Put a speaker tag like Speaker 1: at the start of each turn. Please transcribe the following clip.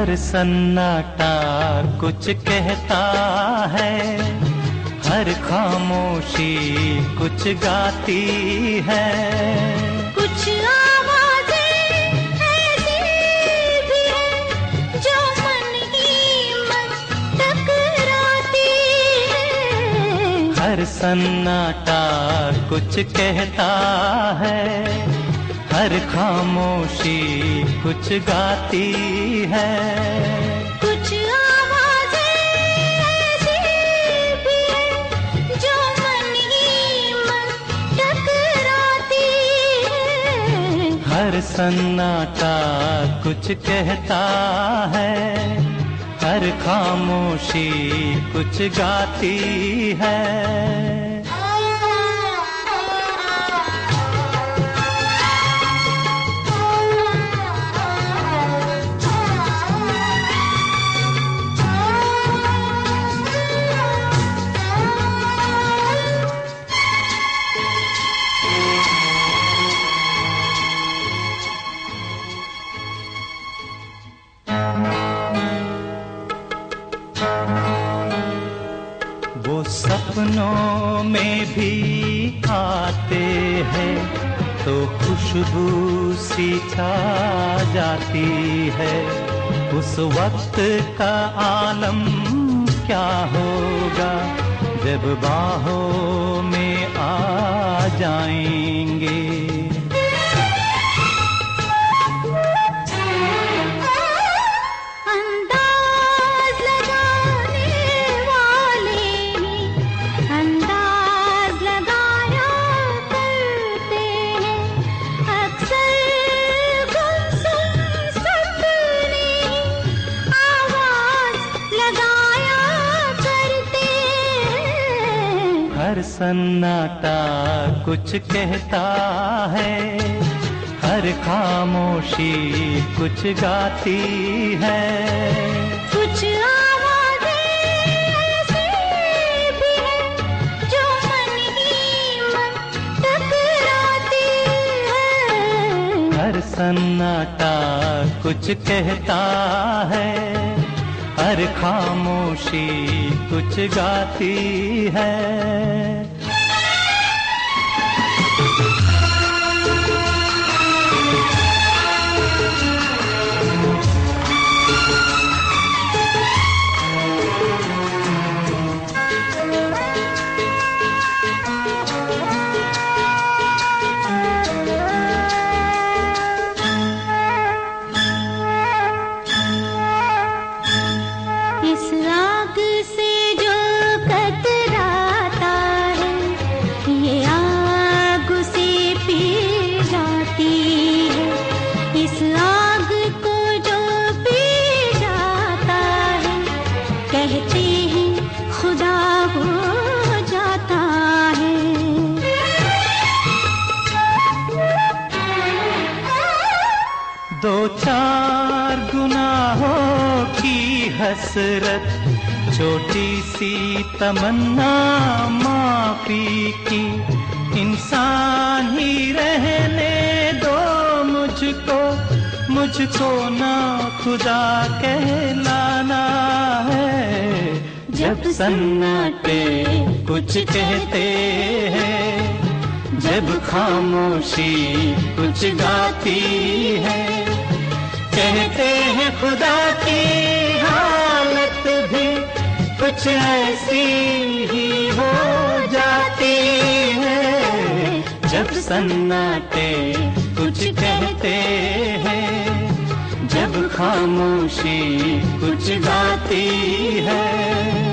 Speaker 1: हर सन्नाटा कुछ कहता है, हर खामोशी कुछ गाती है।
Speaker 2: कुछ आवाजें ऐसी भी हैं जो मन ही मन टकराती है।
Speaker 1: हर सन्नाटा कुछ कहता है, हर खामोशी कुछ गाती है।
Speaker 2: कुछ आवाजें ऐसी भी हैं जो मन ही मन टकराती है।
Speaker 1: हर सन्नाटा कुछ कहता है, हर खामोशी कुछ गाती है। वो सपनों में भी आते हैं तो खुशबू सी छा जाती है। उस वक्त का आलम क्या होगा जब बाहों में आ जाएंगे। हर सन्नाटा कुछ कहता है, हर खामोशी कुछ गाती है।
Speaker 2: कुछ आवाजें ऐसी भी हैं जो मन ही मन टकराती है।
Speaker 1: हर सन्नाटा कुछ कहता है, हर खामोशी कुछ गाती है।
Speaker 2: इस आग से जो कतराता है, ये आग उसे पी जाती है। इस आग को जो पी जाता है, कहते हैं खुदा हो जाता है।
Speaker 1: दो चार गुनाहों की हसरत, छोटी सी तमन्ना माफी की। इंसान ही रहने दो मुझको, मुझको ना खुदा कहलाना है। जब सन्नाटे कुछ कहते हैं, जब खामोशी कुछ गाती है। कहते हैं खुदा की हालत भी कुछ ऐसी ही हो जाती है। जब सन्नाटे कुछ कहते हैं, जब खामोशी कुछ गाती है।